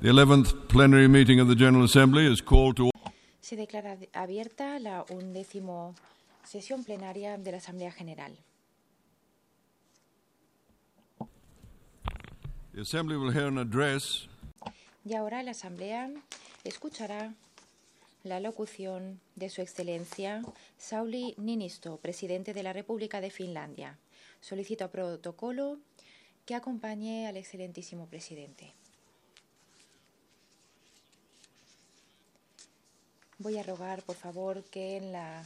The 11th plenary meeting of the General Assembly is called to order. Se declara abierta la 11ª sesión plenaria de la Asamblea General. The Assembly will hear an address Y ahora la Asamblea escuchará la locución de Su Excelencia Sauli Niinisto, presidente de la República de Finlandia. Solicito a protocolo que acompañe al excelentísimo presidente. Voy a rogar, por favor, que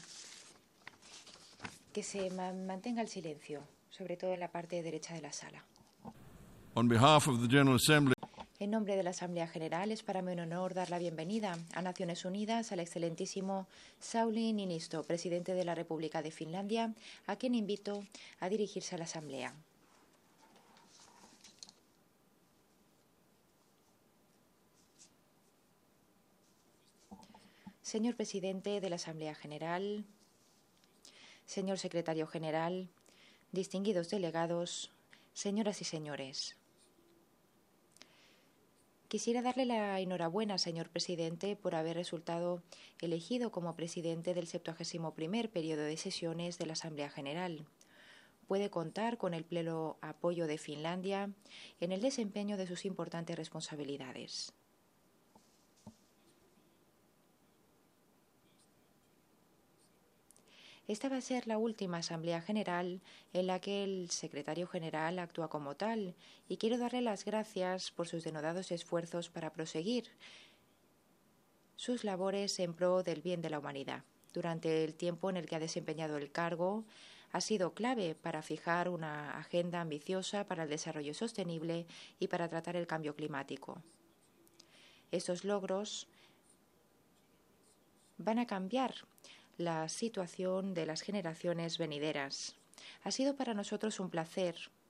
se mantenga el silencio, sobre todo en la parte derecha de la sala. on behalf of the General Assembly. En nombre de la Asamblea General, es para mí un honor dar la bienvenida a Naciones Unidas al excelentísimo Sauli Niinisto, presidente de la República de Finlandia, a quien invito a dirigirse a la Asamblea. Señor presidente de la Asamblea General, señor secretario general, distinguidos delegados, señoras y señores. Quisiera darle la enhorabuena, señor presidente, por haber resultado elegido como presidente del 71º periodo de sesiones de la Asamblea General. Puede contar con el pleno apoyo de Finlandia en el desempeño de sus importantes responsabilidades. Esta va a ser la última Asamblea General en la que el secretario general actúa como tal y quiero darle las gracias por sus denodados esfuerzos para proseguir sus labores en pro del bien de la humanidad. Durante el tiempo en el que ha desempeñado el cargo, ha sido clave para fijar una agenda ambiciosa para el desarrollo sostenible y para tratar el cambio climático. Estos logros van a cambiar la situación de las generaciones venideras. Ha sido para nosotros un placer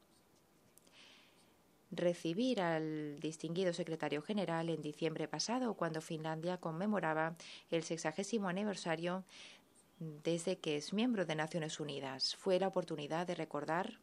recibir al distinguido secretario general en diciembre pasado, cuando Finlandia conmemoraba el 60º aniversario desde que es miembro de Naciones Unidas. Fue la oportunidad de recordar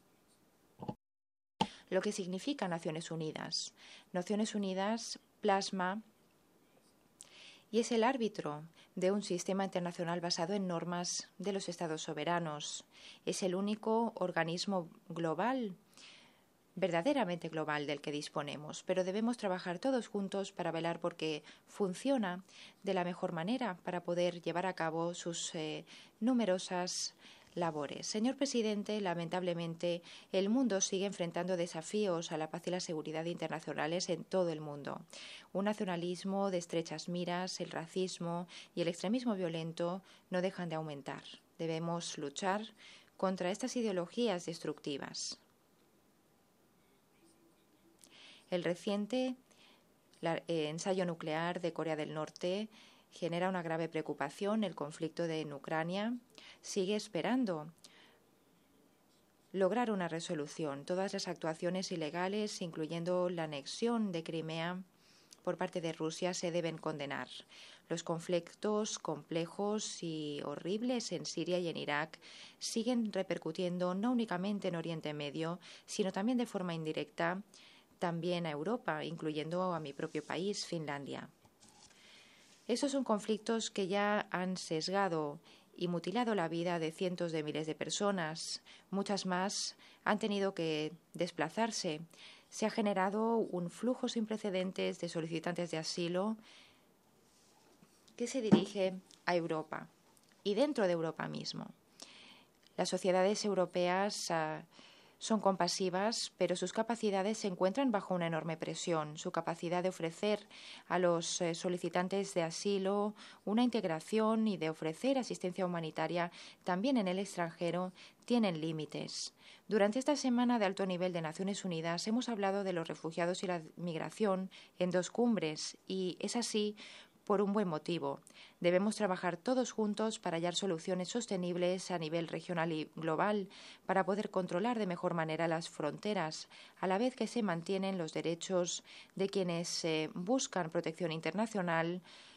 lo que significa Naciones Unidas. Naciones Unidas plasma y es el árbitro de un sistema internacional basado en normas de los estados soberanos. Es el único organismo global, verdaderamente global, del que disponemos, pero debemos trabajar todos juntos para velar por que funciona de la mejor manera para poder llevar a cabo sus numerosas labores. Señor presidente, lamentablemente el mundo sigue enfrentando desafíos a la paz y la seguridad internacionales en todo el mundo. Un nacionalismo de estrechas miras, el racismo y el extremismo violento no dejan de aumentar. Debemos luchar contra estas ideologías destructivas. El reciente ensayo nuclear de Corea del Norte genera una grave preocupación. El conflicto en Ucrania sigue esperando lograr una resolución. Todas las actuaciones ilegales, incluyendo la anexión de Crimea por parte de Rusia, se deben condenar. Los conflictos complejos y horribles en Siria y en Irak siguen repercutiendo no únicamente en Oriente Medio, sino también de forma indirecta también a Europa, incluyendo a mi propio país, Finlandia. Esos son conflictos que ya han sesgado y mutilado la vida de cientos de miles de personas. Muchas más han tenido que desplazarse. Se ha generado un flujo sin precedentes de solicitantes de asilo que se dirige a Europa y dentro de Europa mismo. Las sociedades europeas son compasivas, pero sus capacidades se encuentran bajo una enorme presión. Su capacidad de ofrecer a los solicitantes de asilo una integración y de ofrecer asistencia humanitaria también en el extranjero tienen límites. Durante esta semana de alto nivel de Naciones Unidas hemos hablado de los refugiados y la migración en 2 cumbres, y es así por un buen motivo. Debemos trabajar todos juntos para hallar soluciones sostenibles a nivel regional y global para poder controlar de mejor manera las fronteras, a la vez que se mantienen los derechos de quienes buscan protección internacional,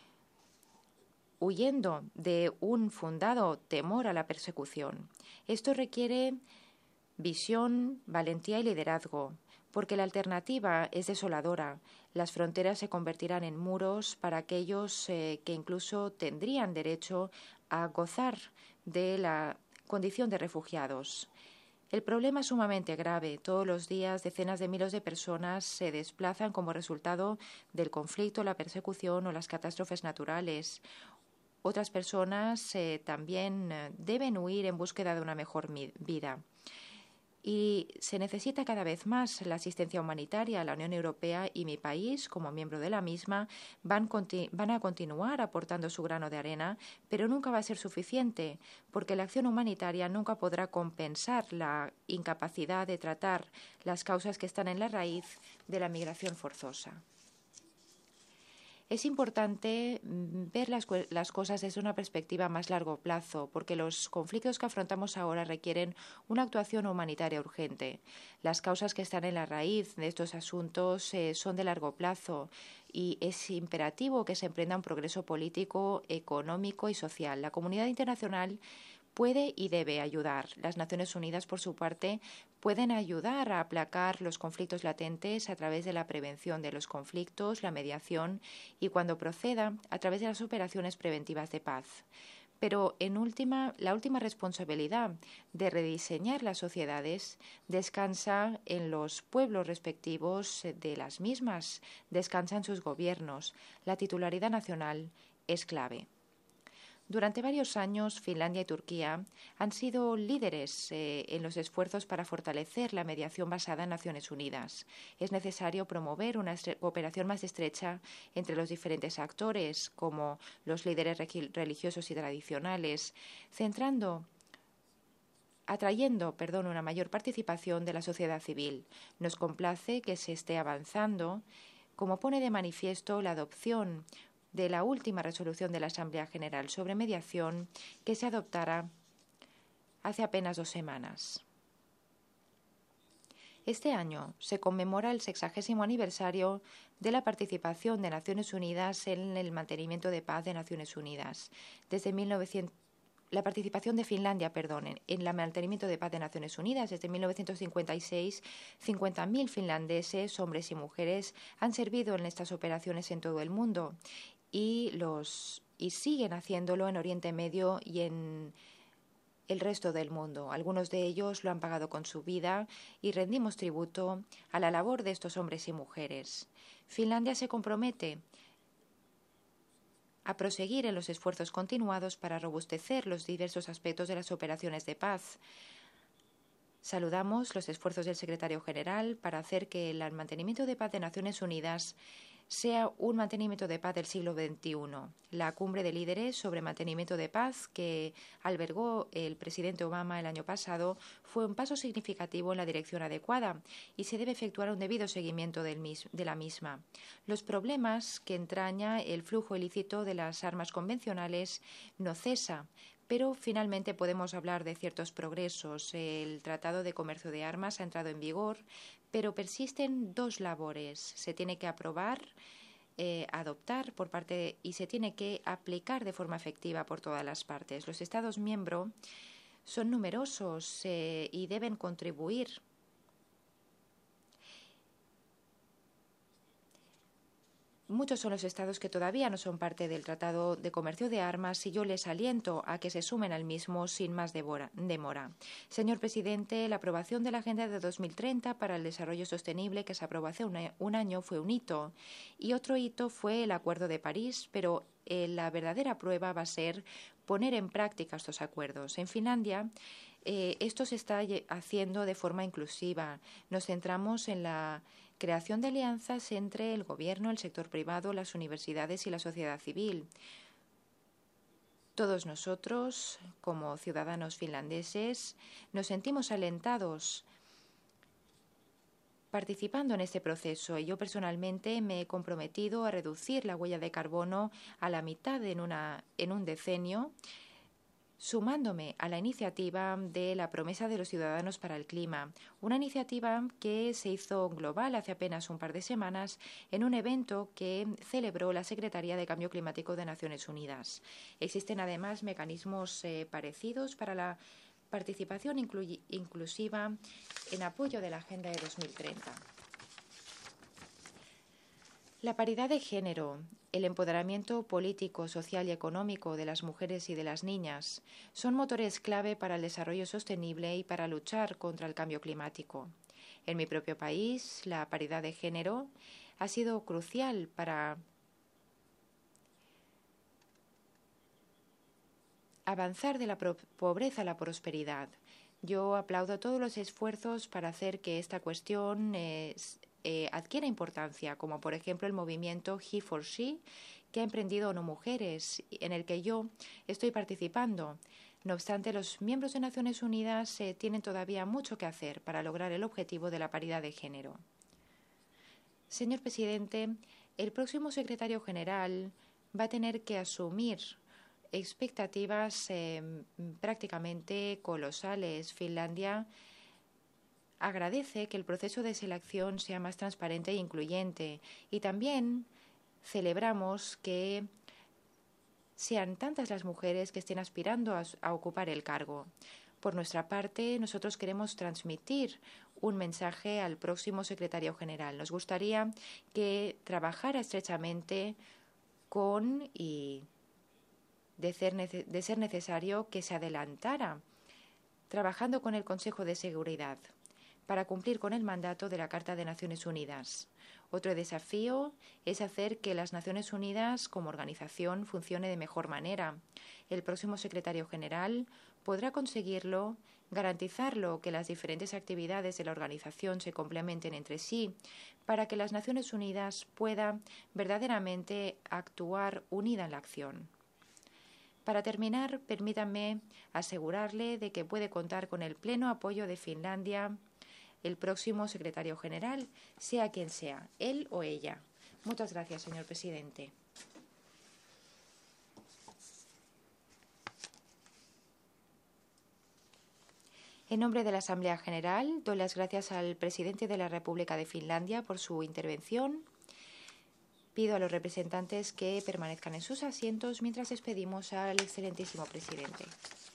huyendo de un fundado temor a la persecución. Esto requiere visión, valentía y liderazgo. porque la alternativa es desoladora. Las fronteras se convertirán en muros para aquellos que incluso tendrían derecho a gozar de la condición de refugiados. El problema es sumamente grave. Todos los días decenas de miles de personas se desplazan como resultado del conflicto, la persecución o las catástrofes naturales. Otras personas también deben huir en búsqueda de una mejor vida. Y se necesita cada vez más la asistencia humanitaria. La Unión Europea y mi país, como miembro de la misma, van a continuar aportando su grano de arena, pero nunca va a ser suficiente, porque la acción humanitaria nunca podrá compensar la incapacidad de tratar las causas que están en la raíz de la migración forzosa. Es importante ver las cosas desde una perspectiva más largo plazo, porque los conflictos que afrontamos ahora requieren una actuación humanitaria urgente. Las causas que están en la raíz de estos asuntos son de largo plazo y es imperativo que se emprenda un progreso político, económico y social. La comunidad internacional puede y debe ayudar. Las Naciones Unidas, por su parte, pueden ayudar a aplacar los conflictos latentes a través de la prevención de los conflictos, la mediación y, cuando proceda, a través de las operaciones preventivas de paz. Pero, la última responsabilidad de rediseñar las sociedades descansa en los pueblos respectivos de las mismas, descansa en sus gobiernos. La titularidad nacional es clave. Durante varios años, Finlandia y Turquía han sido líderes en los esfuerzos para fortalecer la mediación basada en Naciones Unidas. Es necesario promover una cooperación más estrecha entre los diferentes actores, como los líderes religiosos y tradicionales, atrayendo una mayor participación de la sociedad civil. Nos complace que se esté avanzando, como pone de manifiesto la adopción de la última resolución de la Asamblea General sobre mediación, que se adoptara hace apenas 2 semanas. Este año se conmemora el 60º aniversario de la participación de Naciones Unidas en el mantenimiento de paz de Naciones Unidas. La participación de Finlandia, en el mantenimiento de paz de Naciones Unidas. Desde 1956, 50.000 finlandeses, hombres y mujeres, han servido en estas operaciones en todo el mundo y siguen haciéndolo en Oriente Medio y en el resto del mundo. Algunos de ellos lo han pagado con su vida y rendimos tributo a la labor de estos hombres y mujeres. Finlandia se compromete a proseguir en los esfuerzos continuados para robustecer los diversos aspectos de las operaciones de paz. Saludamos los esfuerzos del Secretario General para hacer que el mantenimiento de paz de Naciones Unidas sea un mantenimiento de paz del siglo XXI. La cumbre de líderes sobre mantenimiento de paz que albergó el presidente Obama el año pasado fue un paso significativo en la dirección adecuada y se debe efectuar un debido seguimiento de la misma. Los problemas que entraña el flujo ilícito de las armas convencionales no cesa, pero finalmente podemos hablar de ciertos progresos. El Tratado de Comercio de Armas ha entrado en vigor, pero persisten 2 labores. Se tiene que aprobar, adoptar y se tiene que aplicar de forma efectiva por todas las partes. Los Estados miembros son numerosos y deben contribuir. Muchos son los estados que todavía no son parte del Tratado de Comercio de Armas y yo les aliento a que se sumen al mismo sin más demora. Señor presidente, la aprobación de la Agenda de 2030 para el Desarrollo Sostenible, que se aprobó hace un año, fue un hito. Y otro hito fue el Acuerdo de París, pero la verdadera prueba va a ser poner en práctica estos acuerdos. En Finlandia, esto se está haciendo de forma inclusiva. Nos centramos en la creación de alianzas entre el gobierno, el sector privado, las universidades y la sociedad civil. Todos nosotros, como ciudadanos finlandeses, nos sentimos alentados participando en este proceso y yo personalmente me he comprometido a reducir la huella de carbono a la mitad en un decenio, sumándome a la iniciativa de la promesa de los ciudadanos para el clima, una iniciativa que se hizo global hace apenas un par de semanas en un evento que celebró la Secretaría de Cambio Climático de Naciones Unidas. Existen además mecanismos parecidos para la participación inclusiva en apoyo de la Agenda de 2030. La paridad de género, el empoderamiento político, social y económico de las mujeres y de las niñas son motores clave para el desarrollo sostenible y para luchar contra el cambio climático. En mi propio país, la paridad de género ha sido crucial para avanzar de la pobreza a la prosperidad. Yo aplaudo todos los esfuerzos para hacer que esta cuestión adquiera importancia, como por ejemplo el movimiento He for She, que ha emprendido ONU Mujeres, en el que yo estoy participando. No obstante, los miembros de Naciones Unidas tienen todavía mucho que hacer para lograr el objetivo de la paridad de género. Señor presidente, el próximo secretario general va a tener que asumir expectativas prácticamente colosales. Finlandia agradece que el proceso de selección sea más transparente e incluyente y también celebramos que sean tantas las mujeres que estén aspirando a ocupar el cargo. Por nuestra parte, nosotros queremos transmitir un mensaje al próximo secretario general. Nos gustaría que trabajara estrechamente con y de ser necesario que se adelantara trabajando con el Consejo de Seguridad para cumplir con el mandato de la Carta de Naciones Unidas. Otro desafío es hacer que las Naciones Unidas como organización funcione de mejor manera. El próximo secretario general podrá conseguirlo, garantizarlo, que las diferentes actividades de la organización se complementen entre sí para que las Naciones Unidas puedan verdaderamente actuar unida en la acción. Para terminar, permítanme asegurarle de que puede contar con el pleno apoyo de Finlandia el próximo secretario general, sea quien sea, él o ella. Muchas gracias, señor presidente. En nombre de la Asamblea General, doy las gracias al presidente de la República de Finlandia por su intervención. Pido a los representantes que permanezcan en sus asientos mientras despedimos al excelentísimo presidente.